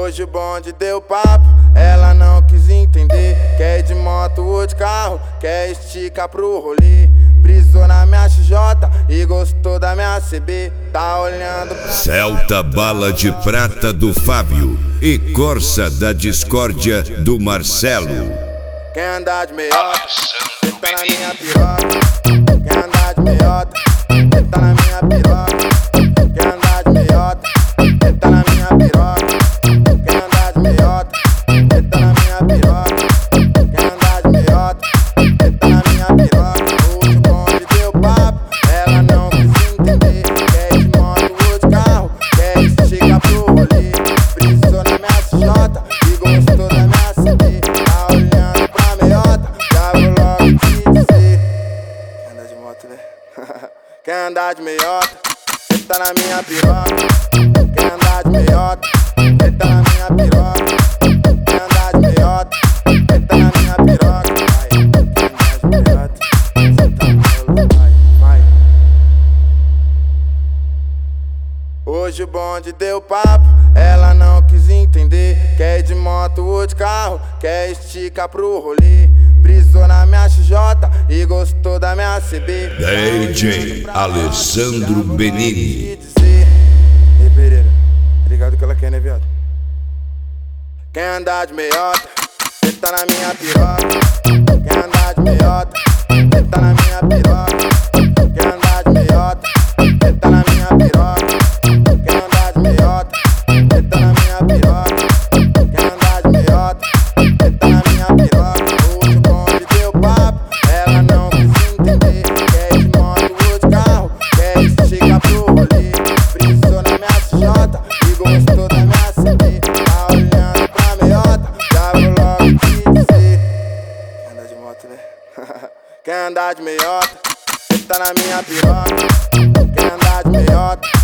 Hoje o bonde deu papo, ela não quis entender. Quer ir de moto ou de carro, quer esticar pro rolê. Brisou na minha XJ e gostou da minha CB. Tá olhando pra Celta Bala de Prata do Fábio e Corsa da Discórdia do Marcelo. Quer andar de meiota, tá na minha piroca. Quer andar de meiota, tá na minha piroca. Quer andar de meiota, tá na minha piroca. Quer andar de meiota, tá na minha piroca. Quer andar de meiota, tá na minha piroca. Hoje o bonde deu papo, ela não quis entender. Quer ir de moto ou de carro, quer esticar pro rolê. Brisou na minha XJ e gostou da minha CB. Tá olhando pra meiota, já vou logo te dizer. Quer andar de moto, né? Quer andar de meiota, tá na minha piroca. Quer andar de meiota, tá na minha piroca. Quer andar de meiota, tá na minha piroca. Vai, quer andar de meiota, cê tá maluco, vai. Hoje o bonde deu papo, ela não quis entender. Quer ir de moto ou de carro, quer esticar pro rolê. Brisou na minha XJ e gostou da minha CB. DJ Alessandro Benini. Ei, Pereira, tá ligado que ela quer, né, viado? Quer andar de meiota, cê tá na minha piroca. Quer andar de meiota, cê tá na minha piroca. Quer andar de meiota, cê tá na minha piroca. Quer andar de meiota, cê tá na minha piroca. Quer andar de meiota, cê tá na minha piroca. Hoje o bonde deu papo, ela não quis entender. Quer ir de moto ou de carro, quer esticar pro rolê. Brisou na minha XJ e gostou da minha CB. Tá olhando pra meiota, já vou logo te dizer. Quer andar de moto, né? Quer andar de meiota, cê tá na minha piroca. Quer andar de meiota,